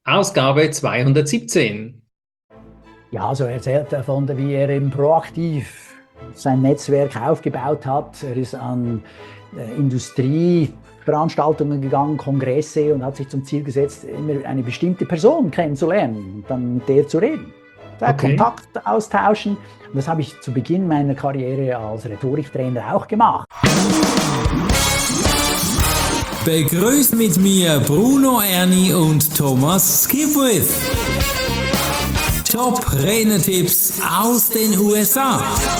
Ausgabe 217. Ja, so erzählt er davon, wie er eben proaktiv sein Netzwerk aufgebaut hat. Er ist an Industrieveranstaltungen gegangen, Kongresse und hat sich zum Ziel gesetzt, immer eine bestimmte Person kennenzulernen und dann mit der zu reden. Okay. Kontakt austauschen. Und das habe ich zu Beginn meiner Karriere als Rhetoriktrainer auch gemacht. Begrüßt mit mir Bruno Erni und Thomas Skipwith. Top-Renner-Tipps aus den USA.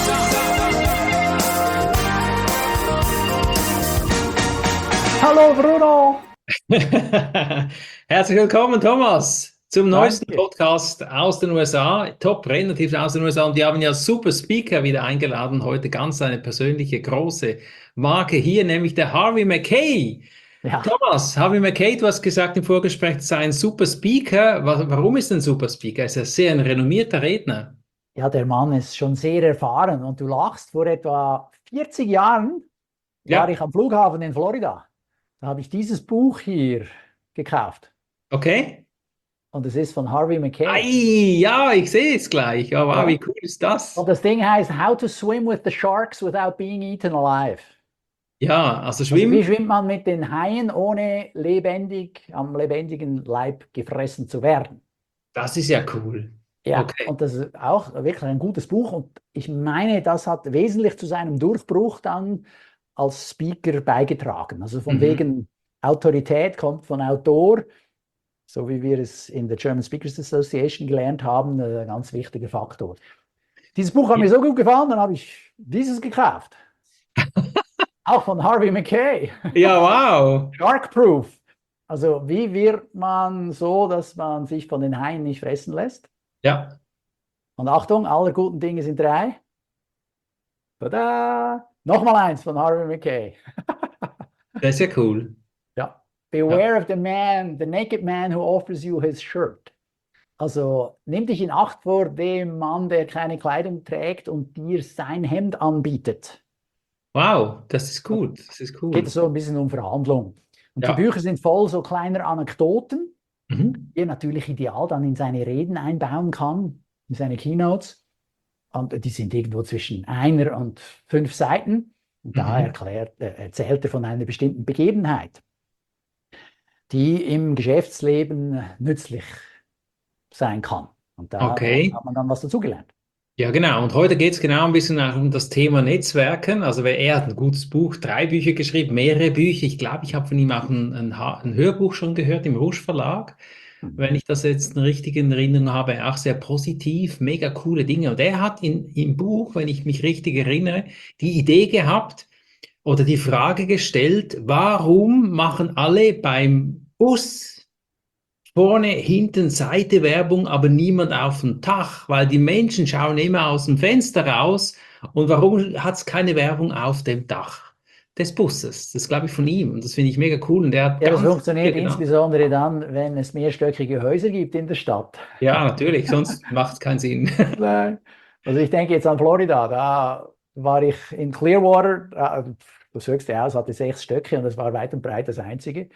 Hallo Bruno! Herzlich willkommen, Thomas, zum neuesten Danke. Podcast aus den USA, Top-Renner-Tipps aus den USA. Und wir haben ja super Speaker wieder eingeladen, heute ganz eine persönliche große Marke hier, nämlich der Harvey Mackay. Ja, Thomas, Harvey Mackay, du hast gesagt im Vorgespräch, sei ein super Speaker. Warum ist er ein super Speaker? Er ist ja sehr ein renommierter Redner. ja, der Mann ist schon sehr erfahren und du lachst, vor etwa 40 Jahren war Ja, ich am Flughafen in Florida. Da habe ich dieses Buch hier gekauft. okay. Und es ist von Harvey Mackay. Ei, ja, ich sehe es gleich. Oh, wow, wie Ja. cool ist das? Und das Ding heißt How to Swim with the Sharks Without Being Eaten Alive. Ja, also Also wie schwimmen, schwimmt man mit den Haien, ohne am lebendigen Leib gefressen zu werden? das ist ja cool. Ja, Okay. und das ist auch wirklich ein gutes Buch. Und ich meine, das hat wesentlich zu seinem Durchbruch dann als Speaker beigetragen. Also von Mhm. wegen Autorität kommt von Autor, so wie wir es in der German Speakers Association gelernt haben, ein ganz wichtiger Faktor. Dieses Buch hat mir so gut gefallen, dann habe ich dieses gekauft. Auch von Harvey Mackay. Ja, wow. Shark Proof. Also wie wird man so, dass man sich von den Haien nicht fressen lässt? Ja, Und Achtung, aller guten Dinge sind drei. Tada! Nochmal eins von Harvey Mackay. das ist ja cool. Ja. Ja. Beware of the naked man who offers you his shirt. Also nimm dich in Acht vor dem Mann, der keine Kleidung trägt und dir sein Hemd anbietet. Wow, das ist Da gut. Das ist geht es cool. so ein bisschen um Verhandlung. Und die Ja. Bücher sind voll so kleiner Anekdoten, Mhm. die er natürlich ideal dann in seine Reden einbauen kann, in seine Keynotes. Und die sind irgendwo zwischen einer und 5 Seiten. Und da Mhm. erzählt er von einer bestimmten Begebenheit, die im Geschäftsleben nützlich sein kann. Und da Okay. hat man dann was dazugelernt. Ja, genau. Und heute geht es genau ein bisschen auch um das Thema Netzwerken. Also er hat ein gutes Buch, 3 Bücher geschrieben, mehrere Bücher. Ich glaube, ich habe von ihm auch ein Hörbuch schon gehört im Rouge Verlag. Wenn Mhm. ich das jetzt richtig in Erinnerung habe, auch sehr positiv, mega coole Dinge. Und er hat im Buch, wenn ich mich richtig erinnere, die Idee gehabt oder die Frage gestellt, warum machen alle beim Bus vorne, hinten, Seite Werbung, aber niemand auf dem Dach, weil die Menschen schauen immer aus dem Fenster raus. Und warum hat es keine Werbung auf dem Dach des Busses? Das ist, glaube ich, von ihm. Und das finde ich mega cool. Und der hat Ja, das ganz viele funktioniert Gedanken. insbesondere dann, wenn es mehrstöckige Häuser gibt in der Stadt. Ja, natürlich, sonst macht es keinen Sinn. Nein. Also ich denke jetzt an Florida, da war ich in Clearwater, das höchste Haus hatte 6 Stöcke und das war weit und breit das einzige.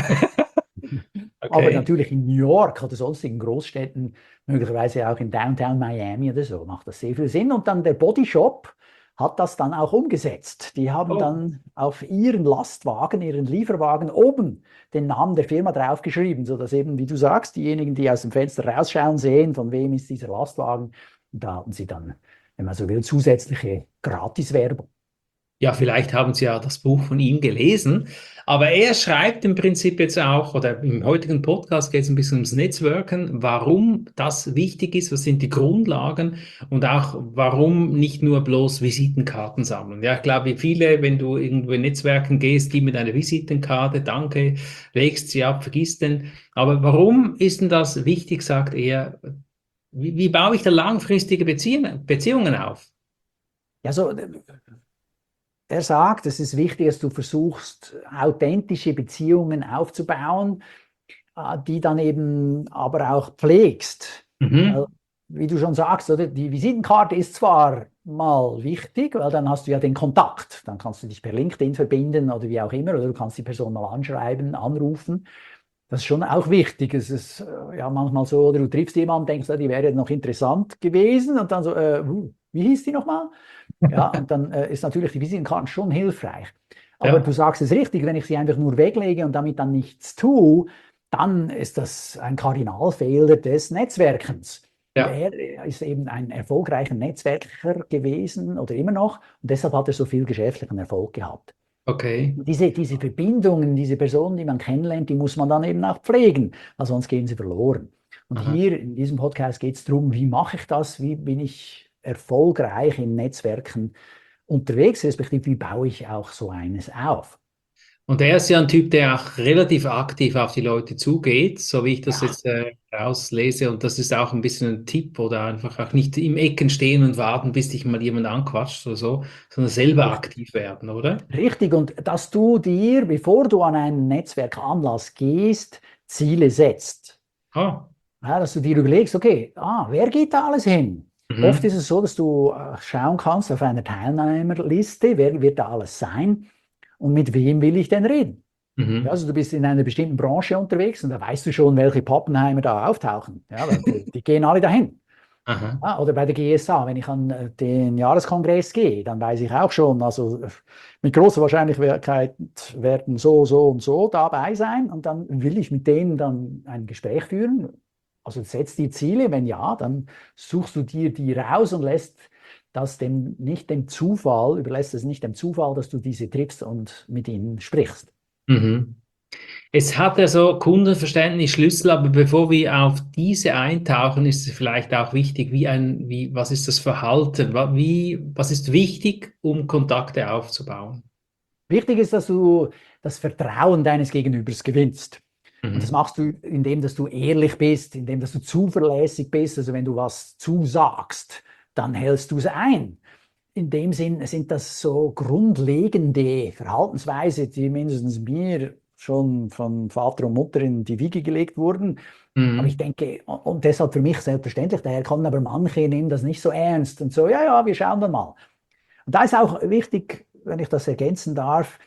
Aber Okay. natürlich in New York oder sonstigen Großstädten, möglicherweise auch in Downtown Miami oder so, macht das sehr viel Sinn. Und dann der Body Shop hat das dann auch umgesetzt. Die haben Oh, dann auf ihren Lastwagen, ihren Lieferwagen oben den Namen der Firma draufgeschrieben, sodass eben, wie du sagst, diejenigen, die aus dem Fenster rausschauen, sehen, von wem ist dieser Lastwagen. Und da hatten sie dann, wenn man so will, zusätzliche Gratiswerbung. ja, vielleicht haben Sie ja das Buch von ihm gelesen, aber er schreibt im Prinzip jetzt auch, oder im heutigen Podcast geht es ein bisschen ums Netzwerken, warum das wichtig ist, was sind die Grundlagen und auch warum nicht nur bloß Visitenkarten sammeln. Ja, ich glaube, viele, wenn du irgendwo in Netzwerken gehst, die mit einer Visitenkarte, danke, legst sie ab, vergisst den. Aber warum ist denn das wichtig, sagt er? Wie baue ich da langfristige Beziehungen auf? Ja, so, er sagt, es ist wichtig, dass du versuchst, authentische Beziehungen aufzubauen, die dann eben aber auch pflegst. Weil, Mhm. wie du schon sagst, oder, die Visitenkarte ist zwar mal wichtig, weil dann hast du ja den Kontakt. Dann kannst du dich per LinkedIn verbinden oder wie auch immer, oder du kannst die Person mal anschreiben, anrufen. Das ist schon auch wichtig. Es ist ja manchmal so, oder du triffst jemanden, denkst, die wäre noch interessant gewesen und dann so, wie hieß die nochmal? Ja, und dann ist natürlich die Visitenkarte schon hilfreich. Aber du sagst es richtig, wenn ich sie einfach nur weglege und damit dann nichts tue, dann ist das ein Kardinalfehler des Netzwerkens. Ja. Er ist eben ein erfolgreicher Netzwerker gewesen oder immer noch und deshalb hat er so viel geschäftlichen Erfolg gehabt. Okay. Diese Verbindungen, diese Personen, die man kennenlernt, die muss man dann eben auch pflegen, weil sonst gehen sie verloren. Und hier in diesem Podcast geht es darum, wie mache ich das, wie bin ich erfolgreich in Netzwerken unterwegs, respektive wie baue ich auch so eines auf. Und er ist ja ein Typ, der auch relativ aktiv auf die Leute zugeht, so wie ich das jetzt rauslese. Und das ist auch ein bisschen ein Tipp oder einfach auch nicht im Ecken stehen und warten, bis dich mal jemand anquatscht oder so, sondern selber aktiv werden, oder? Richtig, und dass du dir, bevor du an einen Netzwerkanlass gehst, Ziele setzt. Ah. Ja, dass du dir überlegst, okay, wer geht da alles hin? Oft ist es so, dass du schauen kannst auf einer Teilnehmerliste, wer wird da alles sein und mit wem will ich denn reden? Ja, also du bist in einer bestimmten Branche unterwegs und da weißt du schon, welche Pappenheimer da auftauchen. Ja, die gehen alle dahin. Ja, oder bei der GSA, wenn ich an den Jahreskongress gehe, dann weiß ich auch schon, also mit großer Wahrscheinlichkeit werden so und so dabei sein und dann will ich mit denen dann ein Gespräch führen. Also setzt die Ziele, wenn ja, dann suchst du dir die raus und lässt das nicht dem Zufall, überlässt es nicht dem Zufall, dass du diese triffst und mit ihnen sprichst. Es hat ja so Kundenverständnis Schlüssel, aber bevor wir auf diese eintauchen, ist es vielleicht auch wichtig, was ist das Verhalten? Was ist wichtig, um Kontakte aufzubauen? Wichtig ist, dass du das Vertrauen deines Gegenübers gewinnst. Und das machst du, indem dass du ehrlich bist, indem dass du zuverlässig bist. Also wenn du was zusagst, dann hältst du es ein. In dem Sinn sind das so grundlegende Verhaltensweisen, die mindestens mir schon von Vater und Mutter in die Wiege gelegt wurden. Aber ich denke, und deshalb für mich selbstverständlich, daher kommen aber manche, nehmen das nicht so ernst und so, ja, wir schauen dann mal. Und da ist auch wichtig, wenn ich das ergänzen darf,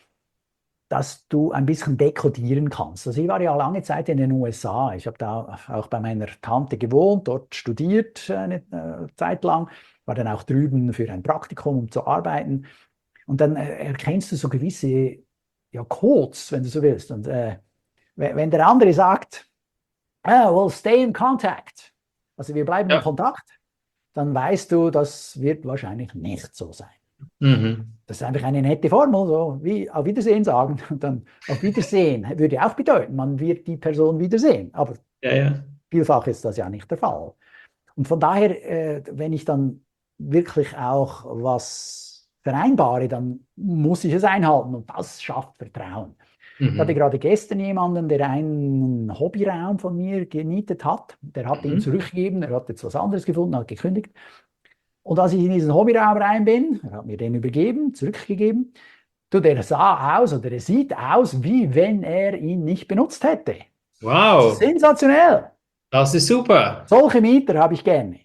dass du ein bisschen dekodieren kannst. Also ich war ja lange Zeit in den USA. Ich habe da auch bei meiner Tante gewohnt, dort studiert eine Zeit lang, war dann auch drüben für ein Praktikum, um zu arbeiten. Und dann erkennst du so gewisse Codes, wenn du so willst. Und wenn der andere sagt, well, stay in contact, also wir bleiben in Kontakt, dann weißt du, das wird wahrscheinlich nicht so sein. Das ist einfach eine nette Formel, so wie auf Wiedersehen sagen. Und dann auf Wiedersehen würde auch bedeuten, man wird die Person wiedersehen. Aber vielfach ist das ja nicht der Fall. Und von daher, wenn ich dann wirklich auch was vereinbare, dann muss ich es einhalten und das schafft Vertrauen. Ich hatte gerade gestern jemanden, der einen Hobbyraum von mir gemietet hat. Der hat ihn zurückgegeben, er hat jetzt was anderes gefunden, hat gekündigt. Und als ich in diesen Hobbyraum rein bin, er hat mir den übergeben, zurückgegeben, der sah aus oder er sieht aus, wie wenn er ihn nicht benutzt hätte. Wow. Sensationell. Das ist super. Solche Mieter habe ich gerne.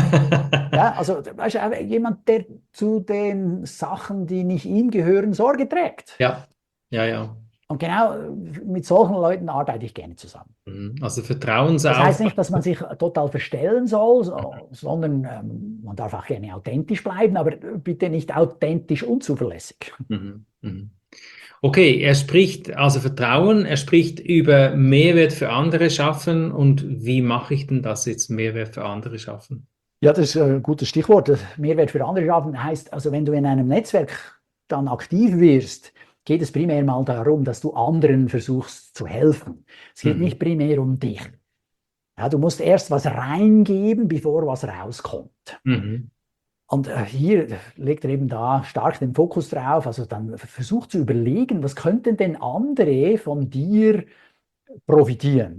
Ja, also weißt du, jemand, der zu den Sachen, die nicht ihm gehören, Sorge trägt. Ja. Und genau mit solchen Leuten arbeite ich gerne zusammen. Also Vertrauensaufbau. Das heißt nicht, dass man sich total verstellen soll, sondern man darf auch gerne authentisch bleiben, aber bitte nicht authentisch unzuverlässig. Okay, er spricht also Vertrauen, er spricht über Mehrwert für andere schaffen. Und wie mache ich denn das jetzt, Mehrwert für andere schaffen? Ja, das ist ein gutes Stichwort. Mehrwert für andere schaffen heißt, also wenn du in einem Netzwerk dann aktiv wirst, geht es primär mal darum, dass du anderen versuchst zu helfen. Es geht nicht primär um dich. Ja, du musst erst was reingeben, bevor was rauskommt. Und hier legt er eben da stark den Fokus drauf. Also dann versucht zu überlegen, was könnten denn andere von dir profitieren?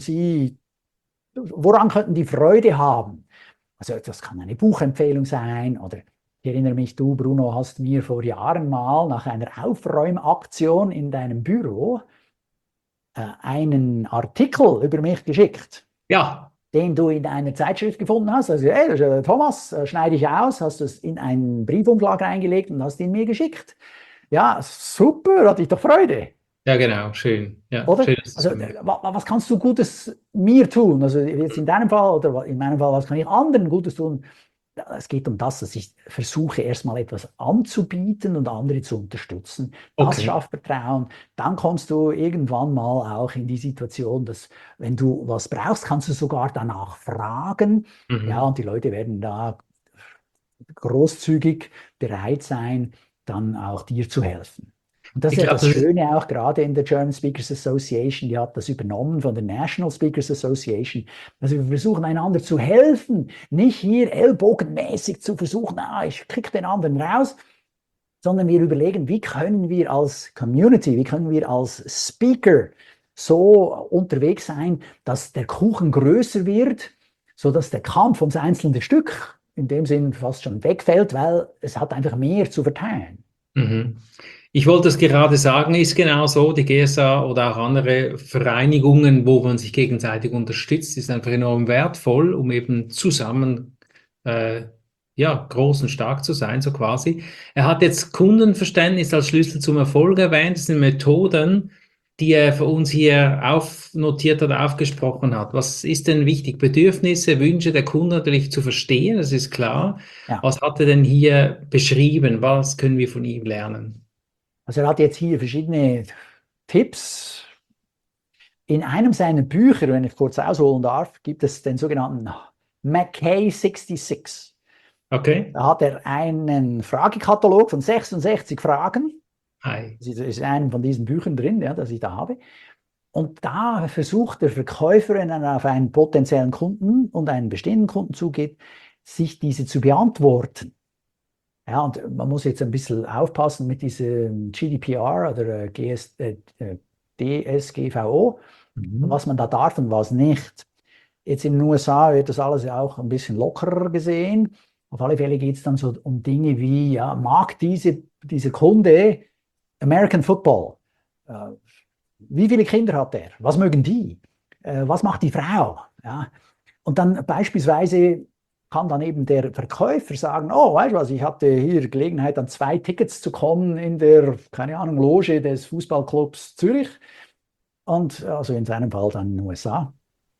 Woran könnten die Freude haben? Also das kann eine Buchempfehlung sein oder ich erinnere mich, du, Bruno, hast mir vor Jahren mal nach einer Aufräumaktion in deinem Büro einen Artikel über mich geschickt. Ja. Den du in einer Zeitschrift gefunden hast. Also, hey, Thomas, schneide ich aus, hast du es in einen Briefumschlag reingelegt und hast ihn mir geschickt. Ja, super, hatte ich doch Freude. Ja, genau, schön. Ja, Oder? schön, dass du es Also, gemacht was kannst du Gutes mir tun? Also, jetzt in deinem Fall oder in meinem Fall, was kann ich anderen Gutes tun? Ja, es geht um das, dass ich versuche, erstmal etwas anzubieten und andere zu unterstützen. Das Okay. schafft Vertrauen. Dann kommst du irgendwann mal auch in die Situation, dass, wenn du was brauchst, kannst du sogar danach fragen. Ja, Mhm. und die Leute werden da großzügig bereit sein, dann auch dir zu helfen. Und das ist Ich ja glaube, das das ist, Schöne auch gerade in der German Speakers Association, die hat das übernommen von der National Speakers Association. Also wir versuchen einander zu helfen, nicht hier ellbogenmäßig zu versuchen, ich kriege den anderen raus, sondern wir überlegen, wie können wir als Community, wie können wir als Speaker so unterwegs sein, dass der Kuchen größer wird, sodass der Kampf ums einzelne Stück in dem Sinn fast schon wegfällt, weil es hat einfach mehr zu verteilen. mhm. Ich wollte es gerade sagen, ist genau so, die GSA oder auch andere Vereinigungen, wo man sich gegenseitig unterstützt, ist einfach enorm wertvoll, um eben zusammen äh, ja, groß und stark zu sein, so quasi. Er hat jetzt Kundenverständnis als Schlüssel zum Erfolg erwähnt. Das sind Methoden, die er für uns hier aufnotiert oder aufgesprochen hat. Was ist denn wichtig? Bedürfnisse, Wünsche der Kunden natürlich zu verstehen, das ist klar. Ja. Was hat er denn hier beschrieben? Was können wir von ihm lernen? Also er hat jetzt hier verschiedene Tipps. In einem seiner Bücher, wenn ich kurz ausholen darf, gibt es den sogenannten McKay 66. Okay. Da hat er einen Fragekatalog von 66 Fragen. Hi. Das ist in einem von diesen Büchern drin, ja, das ich da habe. Und da versucht der Verkäufer, wenn er auf einen potenziellen Kunden und einen bestehenden Kunden zugeht, sich diese zu beantworten. Ja, und man muss jetzt ein bisschen aufpassen mit diesem GDPR oder DSGVO, Mhm. was man da darf und was nicht. Jetzt in den USA wird das alles ja auch ein bisschen lockerer gesehen. Auf alle Fälle geht es dann so um Dinge wie, ja, mag dieser Kunde American Football? Äh, Wie viele Kinder hat er? Was mögen die? Was macht die Frau? Ja. Und dann beispielsweise kann dann eben der Verkäufer sagen, oh, weißt du was, ich hatte hier Gelegenheit, an 2 Tickets zu kommen in der, keine Ahnung, Loge des Fußballclubs Zürich. Und also in seinem Fall dann in den USA.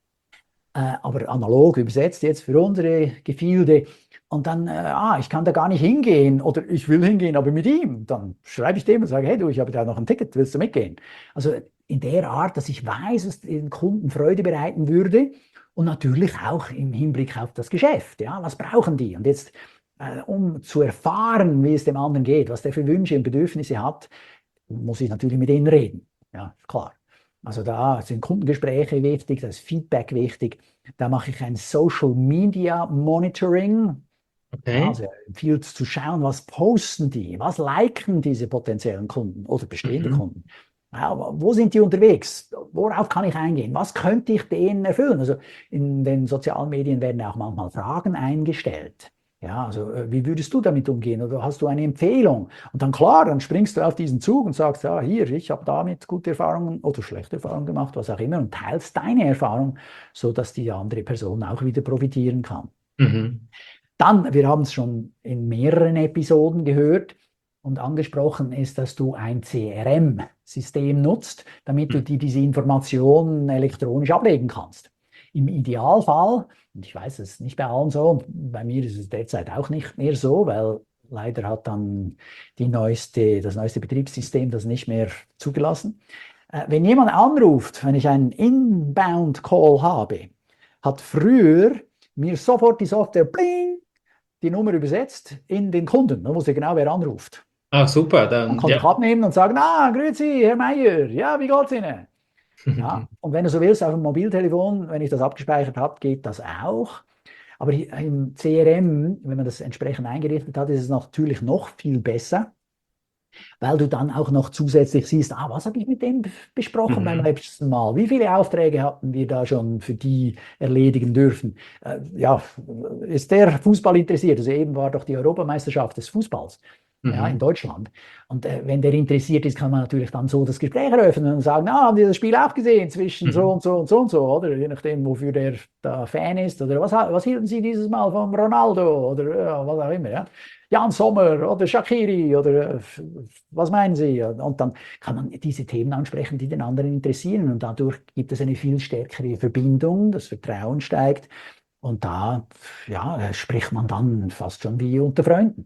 Aber analog übersetzt jetzt für unsere Gefilde. Und dann, ich kann da gar nicht hingehen oder ich will hingehen, aber mit ihm. Dann schreibe ich dem und sage, hey du, ich habe da noch ein Ticket, willst du mitgehen? Also in der Art, dass ich weiß, was den Kunden Freude bereiten würde und natürlich auch im Hinblick auf das Geschäft. Ja, was brauchen die? Und jetzt, um zu erfahren, wie es dem anderen geht, was der für Wünsche und Bedürfnisse hat, muss ich natürlich mit ihnen reden. Ja, klar. Also da sind Kundengespräche wichtig, da ist Feedback wichtig. Da mache ich ein Social Media Monitoring. Ja, Okay. also empfiehlt zu schauen, was posten die, was liken diese potenziellen Kunden oder bestehende Mhm. Kunden. Ja, wo sind die unterwegs? Worauf kann ich eingehen? Was könnte ich denen erfüllen? Also in den sozialen Medien werden auch manchmal Fragen eingestellt. Ja, also wie würdest du damit umgehen? Oder hast du eine Empfehlung? Und dann klar, dann springst du auf diesen Zug und sagst, ja, hier, ich habe damit gute Erfahrungen oder schlechte Erfahrungen gemacht, was auch immer, und teilst deine Erfahrung, sodass die andere Person auch wieder profitieren kann. Mhm. Dann, wir haben es schon in mehreren Episoden gehört und angesprochen, ist, dass du ein CRM-System nutzt, damit du dir diese Informationen elektronisch ablegen kannst. Im Idealfall, und ich weiß, es ist nicht bei allen so, und bei mir ist es derzeit auch nicht mehr so, weil leider hat dann das neueste Betriebssystem das nicht mehr zugelassen. Wenn jemand anruft, wenn ich einen Inbound-Call habe, hat früher mir sofort die Software bling die Nummer übersetzt in den Kunden. Dann wusste ich genau, wer anruft. Ah, super, Dann dann konnte ich ja. abnehmen und sagen, grüezi, Herr Meier, ja, wie geht's Ihnen? Ja, und wenn du so willst, auf dem Mobiltelefon, wenn ich das abgespeichert habe, geht das auch. Aber im CRM, wenn man das entsprechend eingerichtet hat, ist es natürlich noch viel besser, weil du dann auch noch zusätzlich siehst, was habe ich mit dem besprochen beim Mhm. letzten Mal? Wie viele Aufträge hatten wir da schon für die erledigen dürfen? Ja, ist der Fußball interessiert? Also eben war doch die Europameisterschaft des Fußballs. ja, in Deutschland. Und wenn der interessiert ist, kann man natürlich dann so das Gespräch eröffnen und sagen, haben Sie das Spiel auch gesehen zwischen so und so und so und so, oder? Je nachdem, wofür der da Fan ist. Oder was hielten Sie dieses Mal von Ronaldo oder was auch immer, ja? Jan Sommer oder Shaqiri oder was meinen Sie? Und dann kann man diese Themen ansprechen, die den anderen interessieren. Und dadurch gibt es eine viel stärkere Verbindung, das Vertrauen steigt. Und da spricht man dann fast schon wie unter Freunden.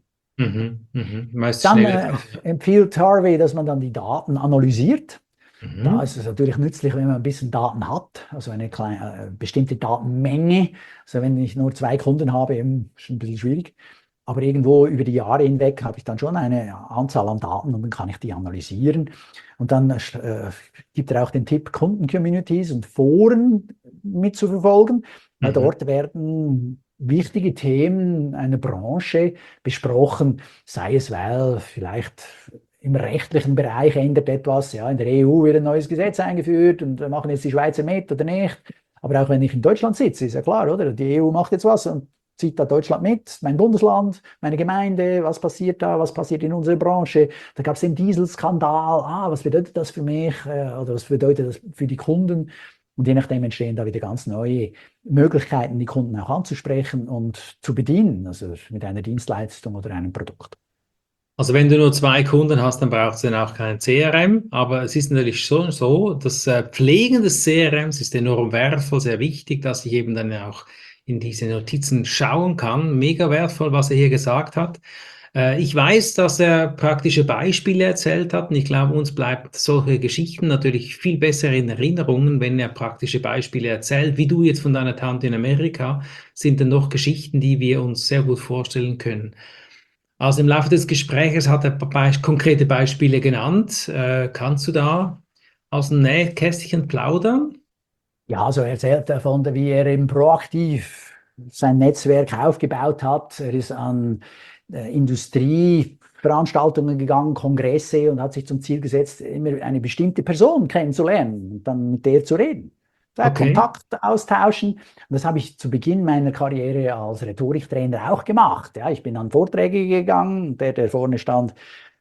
Meist Dann schneller. empfiehlt Harvey, dass man dann die Daten analysiert. Da Mhm. ist es natürlich nützlich, wenn man ein bisschen Daten hat, also eine kleine, bestimmte Datenmenge. Also wenn ich nur 2 Kunden habe, eben, ist ein bisschen schwierig. Aber irgendwo über die Jahre hinweg habe ich dann schon eine Anzahl an Daten und dann kann ich die analysieren. Und dann gibt er auch den Tipp, Kunden-Communities und Foren mitzuverfolgen, weil dort werden wichtige Themen einer Branche besprochen, sei es, weil vielleicht im rechtlichen Bereich ändert etwas, ja, in der EU wird ein neues Gesetz eingeführt und machen jetzt die Schweizer mit oder nicht. Aber auch wenn ich in Deutschland sitze, ist ja klar, oder? Die EU macht jetzt was und zieht da Deutschland mit, mein Bundesland, meine Gemeinde, was passiert da, was passiert in unserer Branche. Da gab es den Dieselskandal, was bedeutet das für mich oder was bedeutet das für die Kunden? Und je nachdem entstehen da wieder ganz neue Möglichkeiten, die Kunden auch anzusprechen und zu bedienen, also mit einer Dienstleistung oder einem Produkt. Also wenn du nur 2 Kunden hast, dann brauchst du dann auch kein CRM. Aber es ist natürlich schon so, das Pflegen des CRMs ist enorm wertvoll, sehr wichtig, dass ich eben dann auch in diese Notizen schauen kann. Mega wertvoll, was er hier gesagt hat. Ich weiß, dass er praktische Beispiele erzählt hat und ich glaube, uns bleibt solche Geschichten natürlich viel besser in Erinnerungen, wenn er praktische Beispiele erzählt, wie du jetzt von deiner Tante in Amerika, sind dann noch Geschichten, die wir uns sehr gut vorstellen können. Also im Laufe des Gesprächs hat er konkrete Beispiele genannt. Kannst du da aus dem Nähkästchen plaudern? Ja, also er erzählt davon, wie er eben proaktiv sein Netzwerk aufgebaut hat. Er ist an Industrieveranstaltungen gegangen, Kongresse und hat sich zum Ziel gesetzt, immer eine bestimmte Person kennenzulernen und dann mit der zu reden. Okay. Kontakt austauschen. Und das habe ich zu Beginn meiner Karriere als Rhetoriktrainer auch gemacht. Ja, ich bin an Vorträge gegangen und der vorne stand,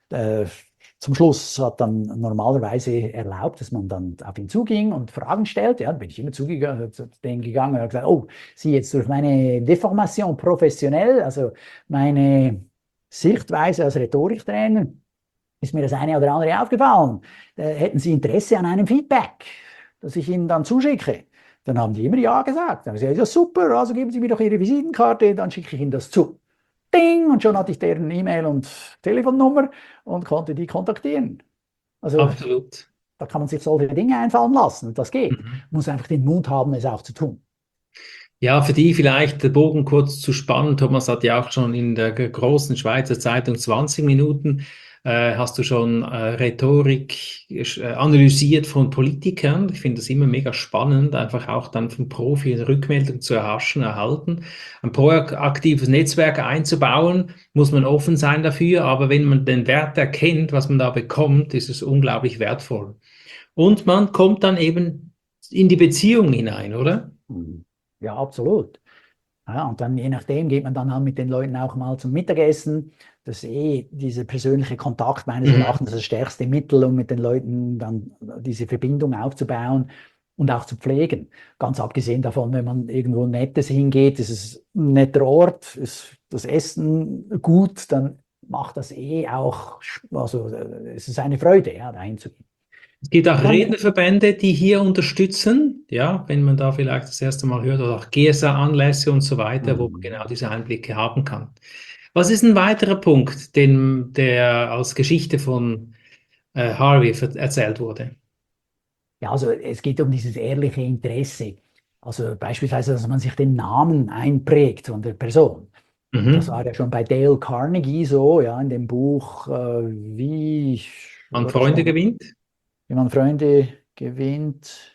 zum Schluss hat dann normalerweise erlaubt, dass man dann auf ihn zuging und Fragen stellt. Ja, dann bin ich immer zu denen gegangen und habe gesagt, oh, Sie, jetzt durch meine Deformation professionell, also meine Sichtweise als Rhetoriktrainer, ist mir das eine oder andere aufgefallen. Hätten Sie Interesse an einem Feedback, das ich Ihnen dann zuschicke? Dann haben die immer Ja gesagt. Dann habe ich gesagt, ja super, also geben Sie mir doch Ihre Visitenkarte, dann schicke ich Ihnen das zu. Ding! Und schon hatte ich deren E-Mail und Telefonnummer und konnte die kontaktieren. Also Absolut. da kann man sich solche Dinge einfallen lassen. Das geht. Man muss einfach den Mut haben, es auch zu tun. Ja, für die vielleicht den Bogen kurz zu spannen. Thomas hat ja auch schon in der großen Schweizer Zeitung 20 Minuten hast du schon Rhetorik analysiert von Politikern. Ich finde das immer mega spannend, einfach auch dann von Profis Rückmeldung zu erhalten. Ein proaktives Netzwerk einzubauen, muss man offen sein dafür, aber wenn man den Wert erkennt, was man da bekommt, ist es unglaublich wertvoll. Und man kommt dann eben in die Beziehung hinein, oder? Ja, absolut. Ja, und dann je nachdem geht man dann halt mit den Leuten auch mal zum Mittagessen. Das ist dieser persönliche Kontakt meines Erachtens das stärkste Mittel, um mit den Leuten dann diese Verbindung aufzubauen und auch zu pflegen. Ganz abgesehen davon, wenn man irgendwo Nettes hingeht, ist es ein netter Ort, ist das Essen gut, dann macht das auch, also es ist eine Freude, ja, dahin zu gehen. Es gibt auch Rednerverbände, die hier unterstützen, ja, wenn man da vielleicht das erste Mal hört, oder auch GSA-Anlässe und so weiter, wo man genau diese Einblicke haben kann. Was ist ein weiterer Punkt, der als Geschichte von Harvey erzählt wurde? Ja, also es geht um dieses ehrliche Interesse. Also beispielsweise, dass man sich den Namen einprägt von der Person. Und das war ja schon bei Dale Carnegie so, ja, in dem Buch, wie Man Freunde gewinnt, wie man Freunde gewinnt.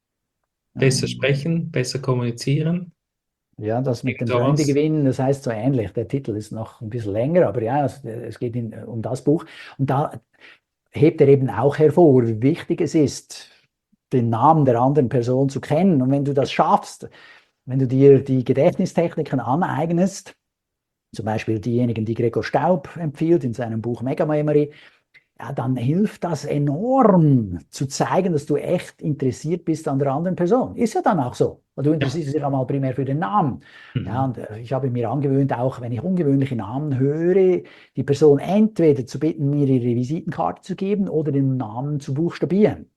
besser sprechen, besser kommunizieren. Ja, das mit dem Sowas. Freunde gewinnen, das heißt so ähnlich. Der Titel ist noch ein bisschen länger, aber ja, es geht um das Buch. Und da hebt er eben auch hervor, wie wichtig es ist, den Namen der anderen Person zu kennen. Und wenn du das schaffst, wenn du dir die Gedächtnistechniken aneignest, zum Beispiel diejenigen, die Gregor Staub empfiehlt in seinem Buch Mega Memory, ja, dann hilft das enorm zu zeigen, dass du echt interessiert bist an der anderen Person. Ist ja dann auch so. Du interessierst dich ja mal primär für den Namen. Ja, und ich habe mir angewöhnt, auch wenn ich ungewöhnliche Namen höre, die Person entweder zu bitten, mir ihre Visitenkarte zu geben oder den Namen zu buchstabieren.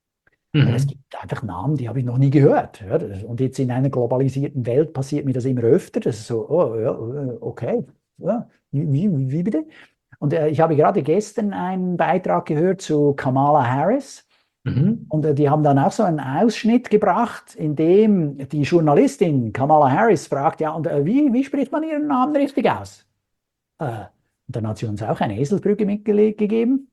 Weil es gibt einfach Namen, die habe ich noch nie gehört. Ja, und jetzt in einer globalisierten Welt passiert mir das immer öfter. Das ist so, oh, ja, okay, ja, wie bitte? Und ich habe gerade gestern einen Beitrag gehört zu Kamala Harris. Und die haben dann auch so einen Ausschnitt gebracht, in dem die Journalistin Kamala Harris fragt, ja, und wie spricht man ihren Namen richtig aus? Und dann hat sie uns auch eine Eselsbrücke mitgegeben.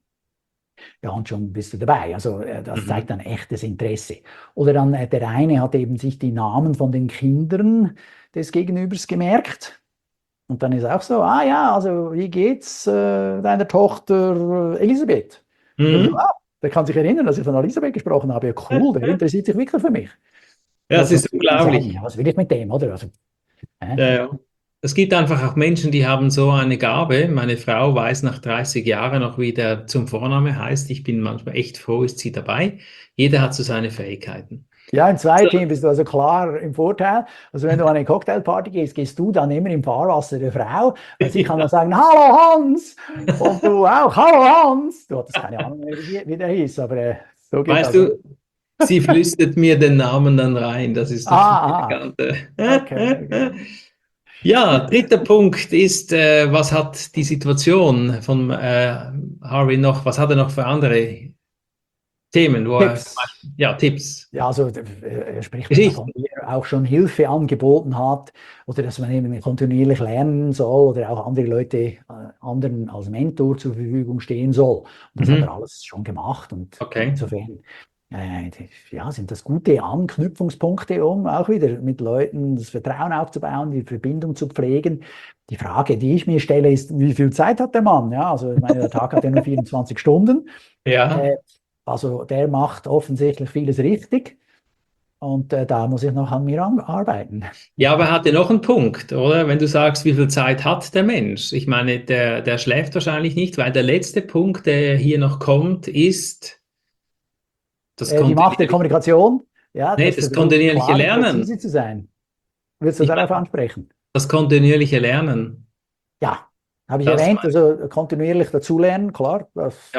Ja, und schon bist du dabei. Also das zeigt dann echtes Interesse. Oder dann der eine hat eben sich die Namen von den Kindern des Gegenübers gemerkt. Und dann ist auch so, ja, also wie geht's deiner Tochter Elisabeth? So, der kann sich erinnern, dass ich von Elisabeth gesprochen habe. Ja, cool, der interessiert sich wirklich für mich. Ja, das ist unglaublich. Sagen, ja, was will ich mit dem, oder? Also, ja. Es gibt einfach auch Menschen, die haben so eine Gabe. Meine Frau weiß nach 30 Jahren noch, wie der zum Vorname heißt. Ich bin manchmal echt froh, ist sie dabei. Jeder hat so seine Fähigkeiten. Ja, im Zweiteam bist du also klar im Vorteil. Also wenn du an eine Cocktailparty gehst, gehst du dann immer im Fahrwasser der Frau. Weil sie kann dann sagen, hallo Hans! Und du auch, hallo Hans! Du hattest keine Ahnung mehr, wie der hieß, aber so geht weißt das. Du, sie flüstert mir den Namen dann rein. Das ist das Elegante. Okay. Ja, dritter Punkt ist, was hat die Situation von Harvey noch, was hat er noch für andere Themen? Tipps. Tipps. Ja, also er spricht davon, wie er auch schon Hilfe angeboten hat oder dass man eben kontinuierlich lernen soll oder auch andere Leute anderen als Mentor zur Verfügung stehen soll. Und das hat er alles schon gemacht und insofern sind das gute Anknüpfungspunkte, um auch wieder mit Leuten das Vertrauen aufzubauen, die Verbindung zu pflegen. Die Frage, die ich mir stelle, ist, wie viel Zeit hat der Mann? Ja, also ich meine, der Tag hat ja nur 24 Stunden. Ja. Also der macht offensichtlich vieles richtig und da muss ich noch an mir arbeiten. Ja, aber er hatte noch einen Punkt, oder? Wenn du sagst, wie viel Zeit hat der Mensch? Ich meine, der schläft wahrscheinlich nicht, weil der letzte Punkt, der hier noch kommt, ist die Macht der Kommunikation. Ja, das kontinuierliche Lernen. Präzise zu sein. Willst du darauf ansprechen? Das kontinuierliche Lernen. Ja, habe ich erwähnt, also kontinuierlich dazulernen, klar. Das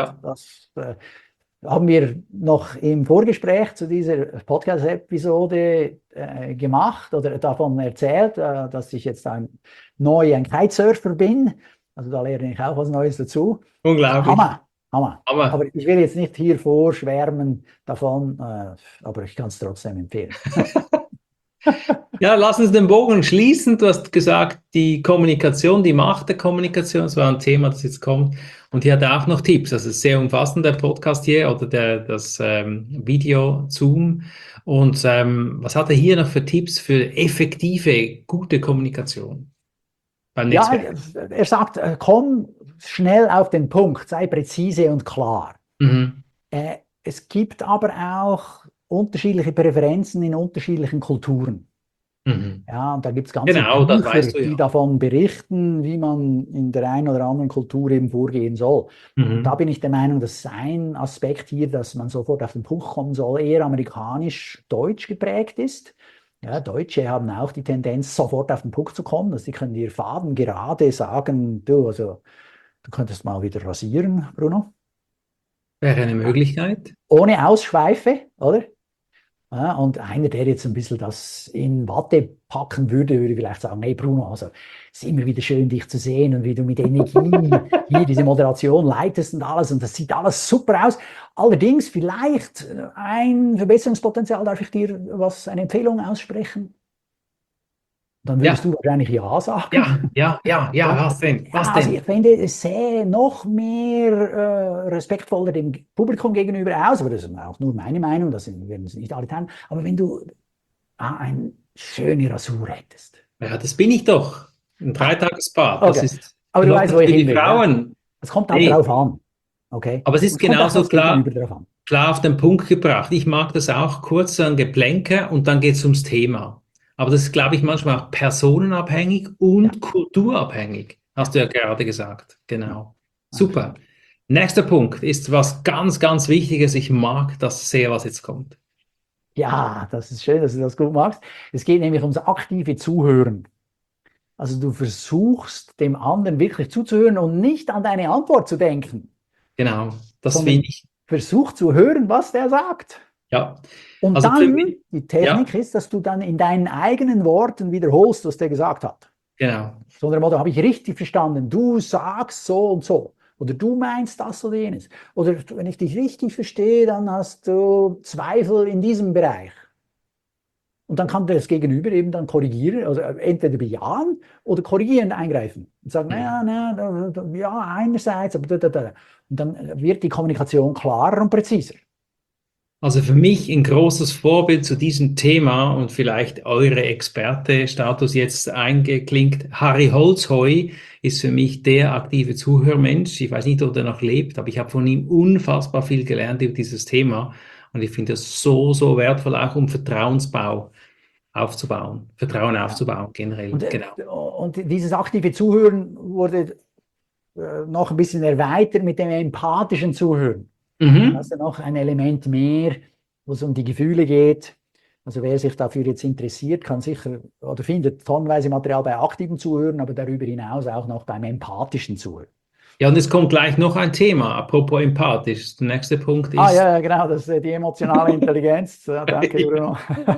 haben wir noch im Vorgespräch zu dieser Podcast-Episode gemacht oder davon erzählt, dass ich jetzt ein Kitesurfer bin. Also da lerne ich auch was Neues dazu. Unglaublich. Hammer. Aber ich will jetzt nicht hier vorschwärmen davon, aber ich kann es trotzdem empfehlen. Ja, lass uns den Bogen schließen. Du hast gesagt, die Kommunikation, die Macht der Kommunikation, das war ein Thema, das jetzt kommt. Und hier hat er auch noch Tipps. Also sehr umfassend, der Podcast hier oder das Video Zoom. Und was hat er hier noch für Tipps für effektive, gute Kommunikation beim Netzwerk? Ja, er sagt, komm schnell auf den Punkt, sei präzise und klar. Es gibt aber auch unterschiedliche Präferenzen in unterschiedlichen Kulturen. Ja, und da gibt es ganze Bücher, die davon berichten, wie man in der einen oder anderen Kultur eben vorgehen soll. Und da bin ich der Meinung, dass ein Aspekt hier, dass man sofort auf den Punkt kommen soll, eher amerikanisch-deutsch geprägt ist. Ja, Deutsche haben auch die Tendenz, sofort auf den Punkt zu kommen. Also die können dir Faden gerade sagen, du könntest mal wieder rasieren, Bruno. Wäre eine Möglichkeit. Ohne Ausschweife, oder? Ja, und einer, der jetzt ein bisschen das in Watte packen würde, würde vielleicht sagen, hey Bruno, also es ist immer wieder schön, dich zu sehen und wie du mit Energie hier diese Moderation leitest und alles und das sieht alles super aus. Allerdings vielleicht ein Verbesserungspotenzial, darf ich dir eine Empfehlung aussprechen? Dann würdest du wahrscheinlich ja sagen. Ja, was denn? Also ich finde, es sähe noch mehr respektvoller dem Publikum gegenüber aus, aber das ist auch nur meine Meinung, das werden es nicht alle teilen. Aber wenn du eine schöne Rasur hättest. Ja, das bin ich doch. Ein Dreitagesbad. Okay. Das ist aber du weißt, wo ich hin will. Frauen. Es kommt auch drauf an. Okay. Aber es ist genauso klar auf den Punkt gebracht. Ich mag das auch kurz, so ein Geplänke und dann geht es ums Thema. Aber das ist, glaube ich, manchmal auch personenabhängig und Ja, kulturabhängig, hast ja, du ja gerade gesagt. ja, Genau. Super. absolut. Nächster Punkt ist was ganz, ganz Wichtiges. Ich mag das sehr, was jetzt kommt. Ja, das ist schön, dass du das gut machst. Es geht nämlich ums aktive Zuhören. Also du versuchst dem anderen wirklich zuzuhören und nicht an deine Antwort zu denken, Genau. Das finde sondern ich. versuch zu hören, was der sagt. Ja. Und Also für dann, mich, die ja, Technik ist, dass du dann in deinen eigenen Worten wiederholst, was der gesagt hat. genau. So unter dem Motto, habe ich richtig verstanden? Du sagst so und so. Oder du meinst das oder jenes. Oder wenn ich dich richtig verstehe, dann hast du Zweifel in diesem Bereich. Und dann kann das Gegenüber eben dann korrigieren, also entweder bejahen oder korrigierend eingreifen und sagen, naja, Mhm. ja, einerseits, aber da, da, da. Und dann wird die Kommunikation klarer und präziser. Also für mich ein großes Vorbild zu diesem Thema und vielleicht eure Experte-Status jetzt eingeklinkt. Harry Holzheu ist für mich der aktive Zuhörmensch. Ich weiß nicht, ob er noch lebt, aber ich habe von ihm unfassbar viel gelernt über dieses Thema. Und ich finde das so, so wertvoll, auch um Vertrauensbau aufzubauen, Vertrauen Ja. aufzubauen, generell. Und, Genau. und dieses aktive Zuhören wurde noch ein bisschen erweitert mit dem empathischen Zuhören. Das Mhm. ist ja noch ein Element mehr, wo es um die Gefühle geht. Also wer sich dafür jetzt interessiert, kann sicher oder findet tonnenweise Material bei aktivem Zuhören, aber darüber hinaus auch noch beim empathischen Zuhören. Ja, und es kommt gleich noch ein Thema, apropos empathisch. Der nächste Punkt Ah ist, ja, ja, genau, das ist die emotionale Intelligenz. Ja, danke, Bruno.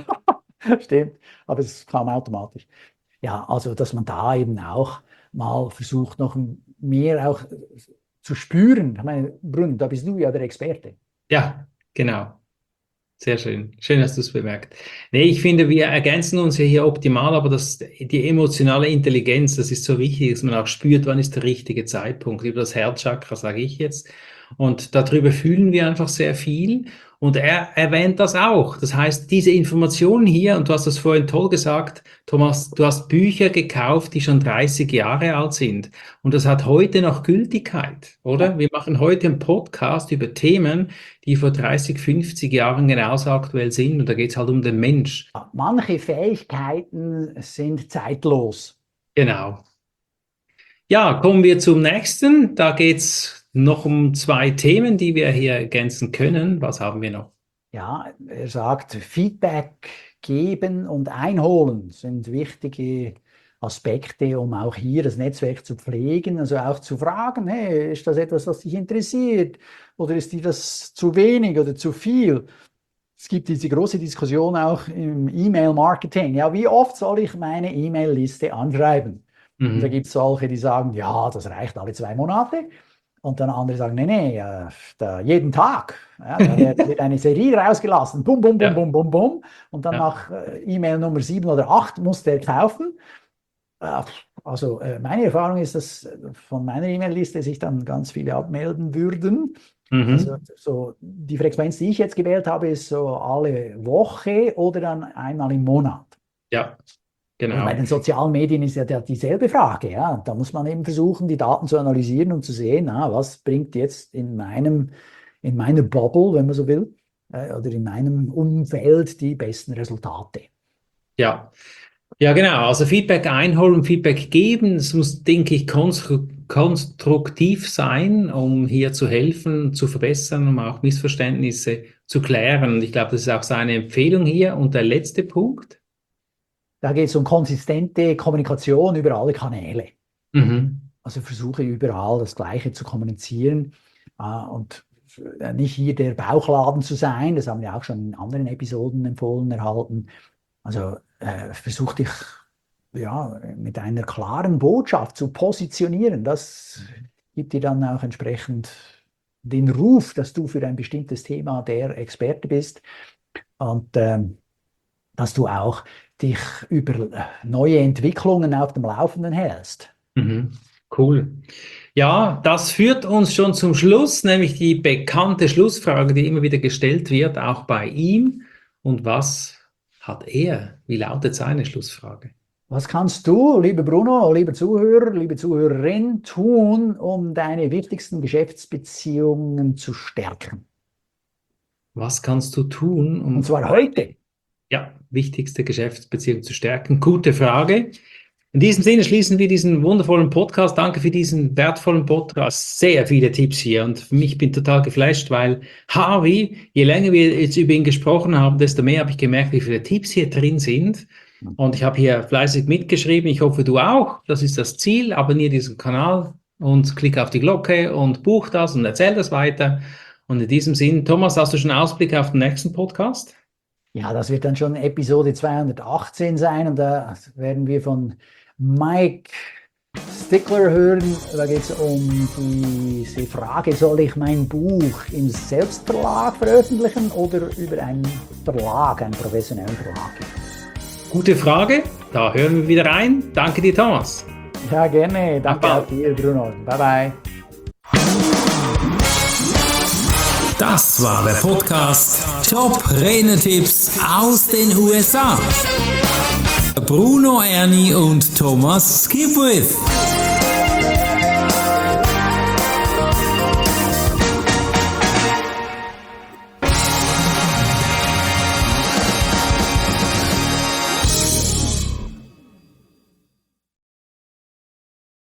Stimmt, aber es kam automatisch. Ja, also dass man da eben auch mal versucht, noch mehr auch zu spüren. Ich meine, Bruno, da bist du ja der Experte. ja, genau. Sehr schön. Schön, dass du es bemerkt. Nee, ich finde, wir ergänzen uns ja hier optimal, aber die emotionale Intelligenz, das ist so wichtig, dass man auch spürt, wann ist der richtige Zeitpunkt. Über das Herzchakra sage ich jetzt. Und darüber fühlen wir einfach sehr viel. Und er erwähnt das auch. Das heißt, diese Informationen hier, und du hast das vorhin toll gesagt, Thomas, du hast Bücher gekauft, die schon 30 Jahre alt sind. Und das hat heute noch Gültigkeit, Ja. oder? Wir machen heute einen Podcast über Themen, die vor 30, 50 Jahren genauso aktuell sind. Und da geht es halt um den Mensch. Manche Fähigkeiten sind zeitlos. Genau. Ja, kommen wir zum nächsten. Da geht es noch um zwei Themen, die wir hier ergänzen können. Was haben wir noch? Ja, er sagt, Feedback geben und einholen sind wichtige Aspekte, um auch hier das Netzwerk zu pflegen, also auch zu fragen, hey, ist das etwas, was dich interessiert oder ist dir das zu wenig oder zu viel? Es gibt diese große Diskussion auch im E-Mail-Marketing. Ja, wie oft soll ich meine E-Mail-Liste anschreiben? Und da Mhm. gibt es solche, die sagen, ja, das reicht alle 2 Monate. Und dann andere sagen, nee, nee, da, jeden Tag. Ja, da wird eine Serie rausgelassen. Bum, bum, bum, Ja, bum, bum, bum. Und dann ja, nach E-Mail Nummer 7 oder 8 muss der kaufen. Äh, also meine Erfahrung ist, dass von meiner E-Mail-Liste sich dann ganz viele abmelden würden. Also mhm. so die Frequenz, die ich jetzt gewählt habe, ist so alle Woche oder dann einmal im Monat. Ja, Also bei genau. den sozialen Medien ist ja dieselbe Frage. Ja? Da muss man eben versuchen, die Daten zu analysieren und zu sehen, was bringt jetzt in meiner Bubble, wenn man so will, oder in meinem Umfeld die besten Resultate. Ja. Ja, genau. Also Feedback einholen, Feedback geben. Es muss, denke ich, konstruktiv sein, um hier zu helfen, zu verbessern, um auch Missverständnisse zu klären. Und ich glaube, das ist auch seine Empfehlung hier. Und der letzte Punkt. Da geht es um konsistente Kommunikation über alle Kanäle. Mhm. Also versuche überall das Gleiche zu kommunizieren und nicht hier der Bauchladen zu sein. Das haben wir auch schon in anderen Episoden empfohlen erhalten. Also versuch dich ja, mit einer klaren Botschaft zu positionieren. Das gibt dir dann auch entsprechend den Ruf, dass du für ein bestimmtes Thema der Experte bist und dass du auch dich über neue Entwicklungen auf dem Laufenden hältst. Mhm. Cool. Ja, das führt uns schon zum Schluss, nämlich die bekannte Schlussfrage, die immer wieder gestellt wird, auch bei ihm. Und was hat er? Wie lautet seine Schlussfrage? Was kannst du, lieber Bruno, lieber Zuhörer, liebe Zuhörerin, tun, um deine wichtigsten Geschäftsbeziehungen zu stärken? Was kannst du tun, Und um zwar heute. wichtigste Geschäftsbeziehung zu stärken? Gute Frage. In diesem Sinne schließen wir diesen wundervollen Podcast. Danke für diesen wertvollen Podcast. Sehr viele Tipps hier und für mich bin total geflasht, weil Harvey, je länger wir jetzt über ihn gesprochen haben, desto mehr habe ich gemerkt, wie viele Tipps hier drin sind. Und ich habe hier fleißig mitgeschrieben. Ich hoffe, du auch. Das ist das Ziel. Abonniere diesen Kanal und klick auf die Glocke und buch das und erzähl das weiter. Und in diesem Sinn, Thomas, hast du schon einen Ausblick auf den nächsten Podcast? Ja, das wird dann schon Episode 218 sein und da werden wir von Mike Stickler hören. Da geht es um diese Frage, soll ich mein Buch im Selbstverlag veröffentlichen oder über einen Verlag, einen professionellen Verlag? Gute Frage, da hören wir wieder rein. Danke dir, Thomas. Ja, gerne. Danke auch dir, Bruno. Bye, bye. Das war der Podcast Top-Renner-Tipps aus den USA. Bruno Erni und Thomas Skipwith.